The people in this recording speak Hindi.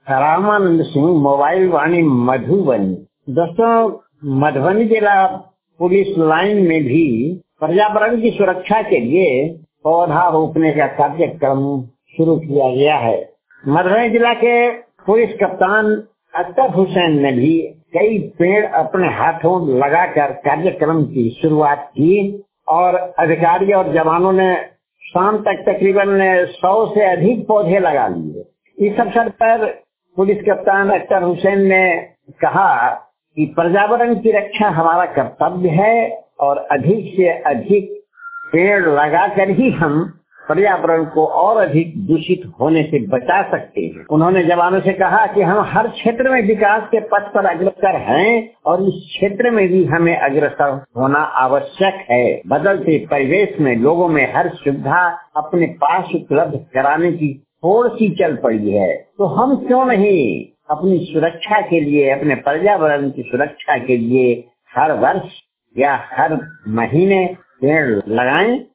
रामानंद सिंह, मोबाइल वाणी मधुबनी। दोस्तों, मधुबनी जिला पुलिस लाइन में भी पर्यावरण की सुरक्षा के लिए पौधा रोपने का कार्यक्रम शुरू किया गया है। मधुबनी जिला के पुलिस कप्तान अख्तर हुसैन ने भी कई पेड़ अपने हाथों लगाकर कार्यक्रम की शुरुआत की और अधिकारी और जवानों ने शाम तक तकरीबन 100 से अधिक पौधे लगा लिए। इस अवसर पर पुलिस कप्तान अख्तर हुसैन ने कहा कि पर्यावरण की रक्षा हमारा कर्तव्य है और अधिक से अधिक पेड़ लगाकर ही हम पर्यावरण को और अधिक दूषित होने से बचा सकते हैं। उन्होंने जवानों से कहा कि हम हर क्षेत्र में विकास के पथ पर अग्रसर हैं और इस क्षेत्र में भी हमें अग्रसर होना आवश्यक है। बदलते परिवेश में लोगों में हर सुविधा अपने पास उपलब्ध कराने की होड़ सी चल पड़ी है, तो हम क्यों नहीं अपनी सुरक्षा के लिए, अपने पर्यावरण की सुरक्षा के लिए हर वर्ष या हर महीने पेड़ लगाएं।